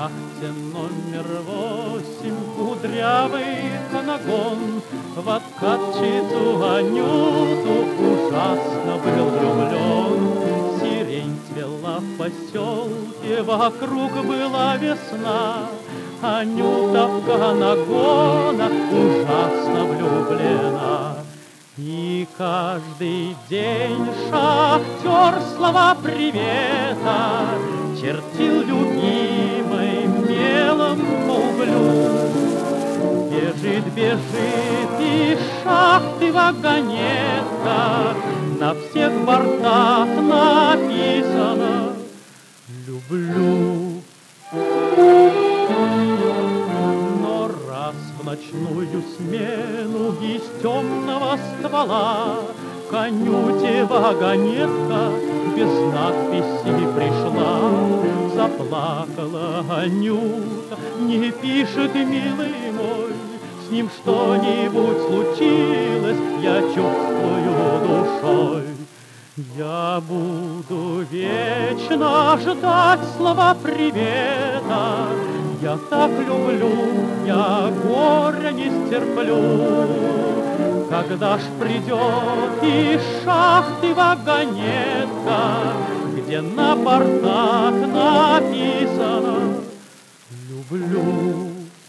шахте номер 8 кудрявый канагон в откатчицу Анюту ужасно был влюблен. Сирень цвела в поселке, вокруг была весна. Анюта в канагона ужасно влюблена. И каждый день шахтер слова привета чертил любимой мелом по углю. Бежит, бежит из шахты вагонетка, на всех бортах написано «Люблю». Но раз в ночную смену из темного ствола к Анюте вагонетка без надписи пришла. Заплакала Анюта, не пишет, милый мой, с ним что-нибудь случилось, я чувствую душой. Я буду вечно ждать слова привета, я так люблю, я горя не стерплю. Когда ж придет из шахты вагонетка, где на бортах написано «Люблю».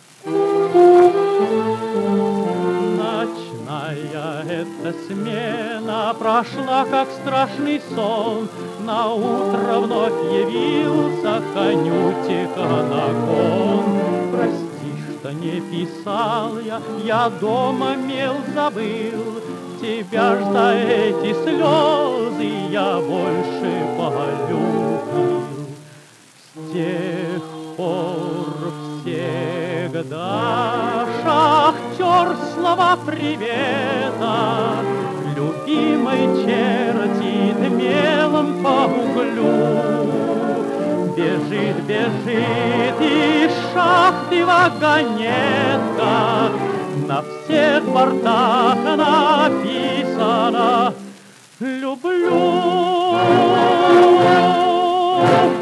Ночная эта смена прошла, как страшный сон. На утро вновь явился к Анюте канагон. Прости, что не писал я дома мел забыл. Тебя ж за эти слезы я больше полюбил. С тех пор всегда шахтер слова привета любимой чертит мелом по углю. Бежит, бежит из шахты вагонетка, на всех бортах написано «Люблю».